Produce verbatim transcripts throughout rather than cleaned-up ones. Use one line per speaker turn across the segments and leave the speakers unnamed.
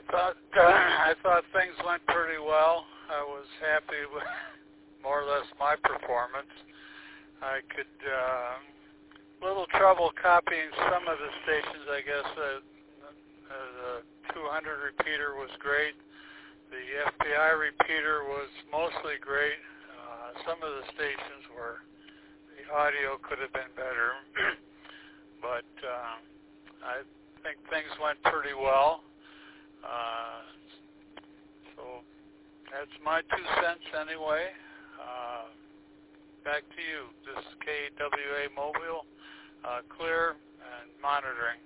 thought uh, I thought things went pretty well. I was happy with more or less my performance. I could uh, little trouble copying some of the stations. I guess uh, uh, the two hundred repeater was great. The F P I repeater was mostly great. Uh, some of the stations were the audio could have been better, but uh, I think things went pretty well. Uh, so that's my two cents anyway. Uh, back to you. This is K W A Mobile, uh, clear and monitoring.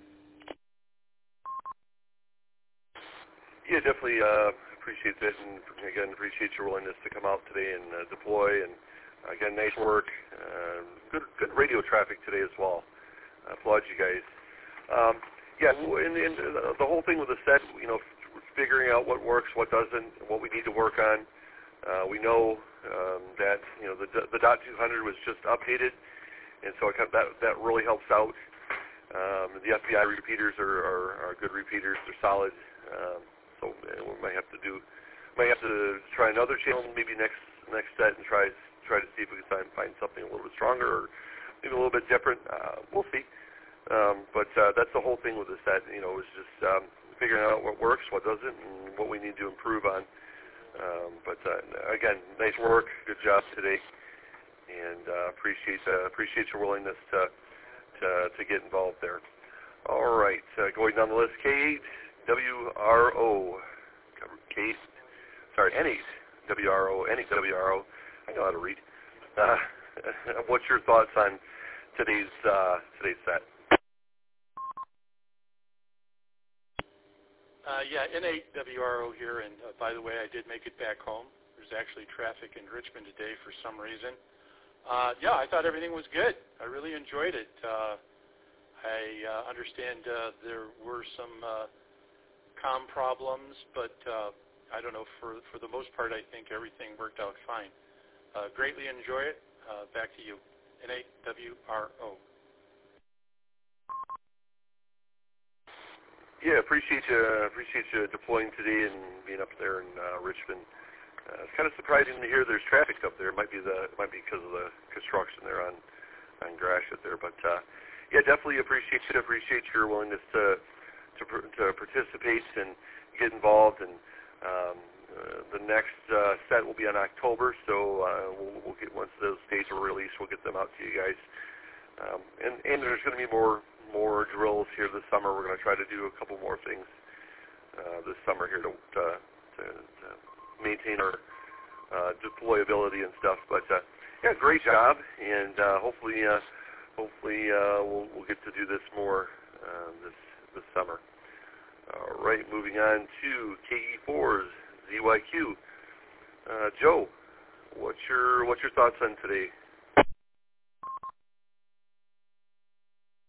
Yeah, definitely uh, appreciate that, and again, appreciate your willingness to come out today and uh, deploy. And again, nice work. Uh, good, good radio traffic today as well. I applaud you guys. Um, Yeah, and, and the whole thing with the set, you know, figuring out what works, what doesn't, what we need to work on. Uh, we know um, that, you know, the the dot two hundred was just updated, and so it kind of, that that really helps out. Um, the F B I repeaters are, are, are good repeaters; they're solid. Um, so we might have to do, might have to try another channel, maybe next next set, and try try to see if we can find, find something a little bit stronger or maybe a little bit different. Uh, we'll see. Um, but uh, that's the whole thing with the set, you know, is just um, figuring out what works, what doesn't, and what we need to improve on. Um, but uh, again, nice work, good job today, and uh, appreciate uh, appreciate your willingness to, to to get involved there. All right, uh, going down the list, K eight W R O, K, sorry, N eight W R O, N eight W R O. I know how to read. Uh, what's your thoughts on today's uh, today's set?
Uh, yeah, N eight W R O here, and uh, by the way, I did make it back home. There's actually traffic in Richmond today for some reason. Uh, yeah, I thought everything was good. I really enjoyed it. Uh, I uh, understand uh, there were some uh, comm problems, but uh, I don't know, for, for the most part, I think everything worked out fine. Uh, greatly enjoy it. Uh, back to you, N eight W R O.
Yeah, appreciate you. Appreciate you deploying today and being up there in uh, Richmond. Uh, it's kind of surprising to hear there's traffic up there. It might be the it might be because of the construction there on on Gratiot there, but uh, yeah, definitely appreciate you. Appreciate your willingness to to to participate and get involved. And um, uh, the next uh, set will be on October, so uh, we'll, we'll get once those dates are released, we'll get them out to you guys. Um, and and there's going to be more. more drills here this summer. We're going to try to do a couple more things uh, this summer here to, to, to, to maintain our uh, deployability and stuff. But uh, yeah, great job, and uh, hopefully, uh, hopefully uh, we'll, we'll get to do this more uh, this this summer. All right, moving on to K E four's Z Y Q. Uh, Joe, what's your what's your thoughts on today?